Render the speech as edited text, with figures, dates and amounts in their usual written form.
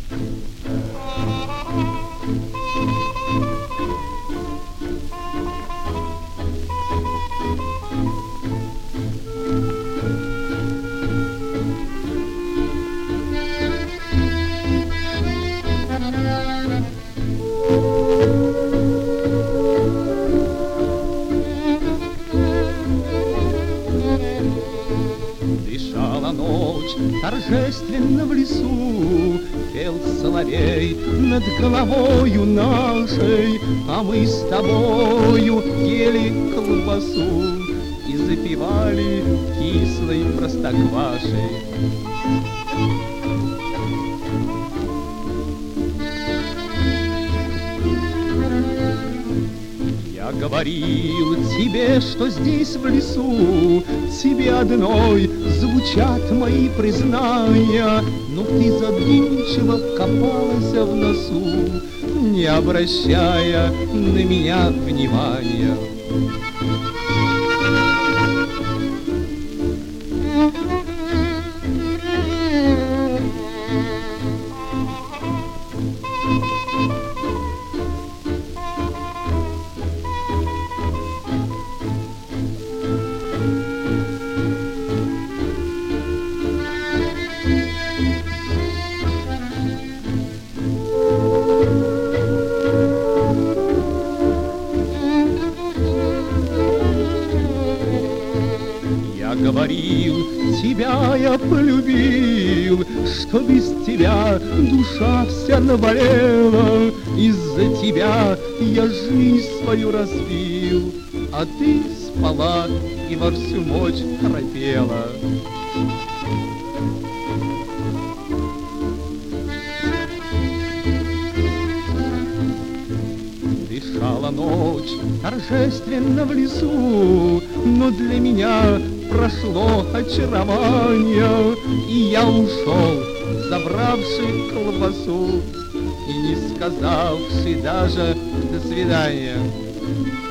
Дышала ночь торжественно в лесу, пел соловей над головою нашей, а мы с тобою ели колбасу и запивали кислой простоквашей. Я говорил тебе, что здесь в лесу тебе одной звучат мои признания, но ты задумчиво копалась в носу, не обращая на меня внимания. Говорил, тебя я полюбил, что без тебя душа вся наболела. Из-за тебя я жизнь свою разбил, а ты спала и во всю ночь храпела. Дышала ночь торжественно в лесу, но для меня прошло очарование, и я ушел, забравший колбасу и не сказавший даже «до свидания».